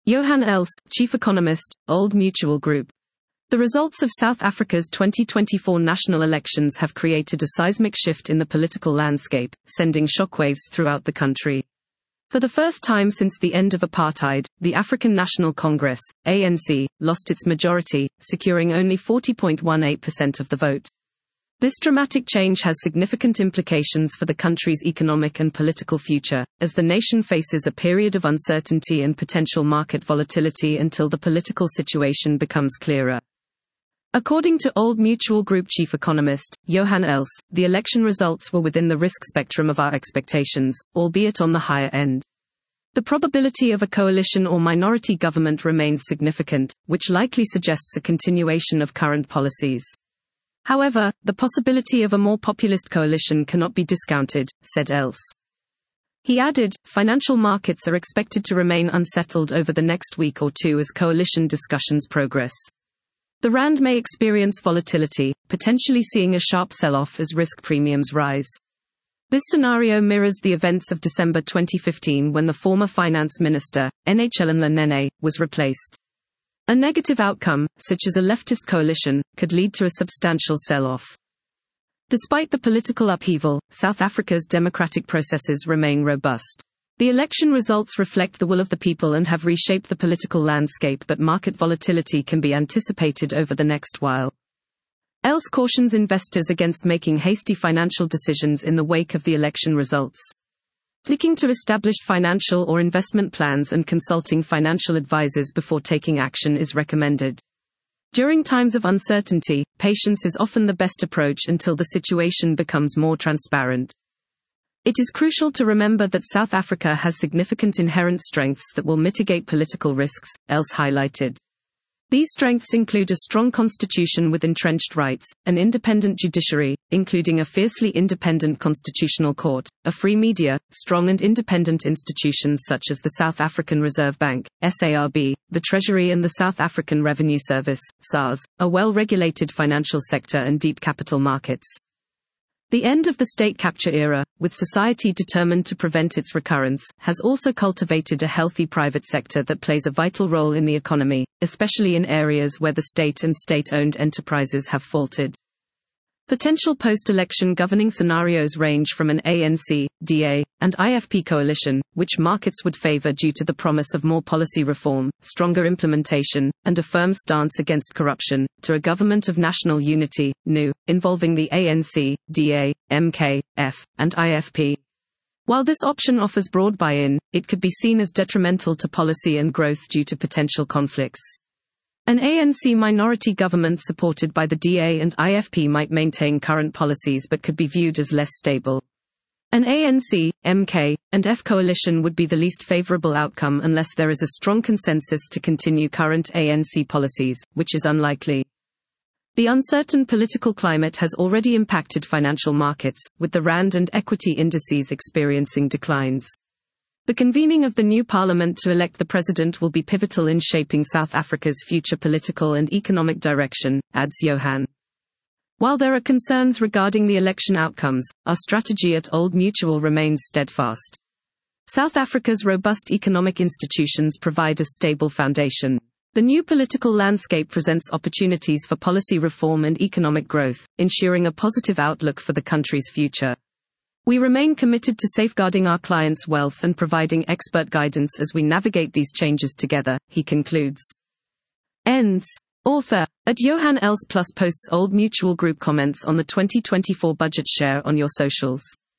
Johan Els, Chief Economist, Old Mutual Group. The results of South Africa's 2024 national elections have created a seismic shift in the political landscape, sending shockwaves throughout the country. For the first time since the end of apartheid, the African National Congress, ANC, lost its majority, securing only 40.18% of the vote. This dramatic change has significant implications for the country's economic and political future, as the nation faces a period of uncertainty and potential market volatility until the political situation becomes clearer. According to Old Mutual Group Chief Economist, Johan Els, the election results were within the risk spectrum of our expectations, albeit on the higher end. The probability of a coalition or minority government remains significant, which likely suggests a continuation of current policies. However, the possibility of a more populist coalition cannot be discounted, said Els. He added, financial markets are expected to remain unsettled over the next week or two as coalition discussions progress. The rand may experience volatility, potentially seeing a sharp sell-off as risk premiums rise. This scenario mirrors the events of December 2015 when the former finance minister, Nhlanhla Nene, was replaced. A negative outcome, such as a leftist coalition, could lead to a substantial sell-off. Despite the political upheaval, South Africa's democratic processes remain robust. The election results reflect the will of the people and have reshaped the political landscape, but market volatility can be anticipated over the next while. Els cautions investors against making hasty financial decisions in the wake of the election results. Sticking to established financial or investment plans and consulting financial advisors before taking action is recommended. During times of uncertainty, patience is often the best approach until the situation becomes more transparent. It is crucial to remember that South Africa has significant inherent strengths that will mitigate political risks, Els highlighted. These strengths include a strong constitution with entrenched rights, an independent judiciary, including a fiercely independent constitutional court, a free media, strong and independent institutions such as the South African Reserve Bank, SARB, the Treasury and the South African Revenue Service, SARS, a well-regulated financial sector and deep capital markets. The end of the state capture era, with society determined to prevent its recurrence, has also cultivated a healthy private sector that plays a vital role in the economy, especially in areas where the state and state-owned enterprises have faltered. Potential post-election governing scenarios range from an ANC, DA, and IFP coalition, which markets would favor due to the promise of more policy reform, stronger implementation, and a firm stance against corruption, to a government of national unity, NU, involving the ANC, DA, MK, F, and IFP. While this option offers broad buy-in, it could be seen as detrimental to policy and growth due to potential conflicts. An ANC minority government supported by the DA and IFP might maintain current policies but could be viewed as less stable. An ANC, MK, and F coalition would be the least favorable outcome unless there is a strong consensus to continue current ANC policies, which is unlikely. The uncertain political climate has already impacted financial markets, with the rand and equity indices experiencing declines. The convening of the new parliament to elect the president will be pivotal in shaping South Africa's future political and economic direction, adds Johan. While there are concerns regarding the election outcomes, our strategy at Old Mutual remains steadfast. South Africa's robust economic institutions provide a stable foundation. The new political landscape presents opportunities for policy reform and economic growth, ensuring a positive outlook for the country's future. We remain committed to safeguarding our clients' wealth and providing expert guidance as we navigate these changes together, he concludes. Ends. Author. At Johan Els Plus posts Old Mutual Group comments on the 2024 budget. Share on your socials.